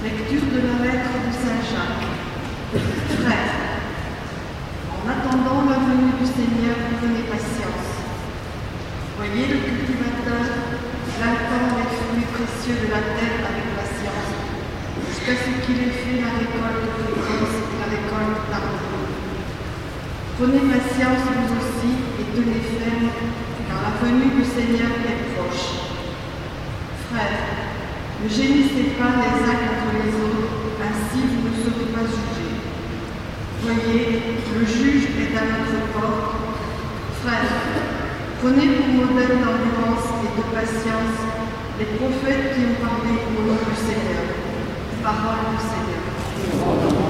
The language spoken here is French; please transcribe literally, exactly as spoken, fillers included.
Lecture de la lettre de Saint Jacques. Frères, en attendant la venue du Seigneur, prenez patience. Voyez le cultivateur plantant les fruits précieux de la terre avec patience, jusqu'à ce qu'il ait fait la récolte précoce et la récolte tardive. Prenez patience vous aussi et tenez ferme, car la venue du Seigneur est proche. Frères, ne gémissez pas les uns contre les autres, ainsi vous ne serez pas jugés. Voyez, le juge est à notre porte. Frères, prenez pour modèle d'endurance et de patience les prophètes qui ont parlé au nom du Seigneur. Parole du Seigneur.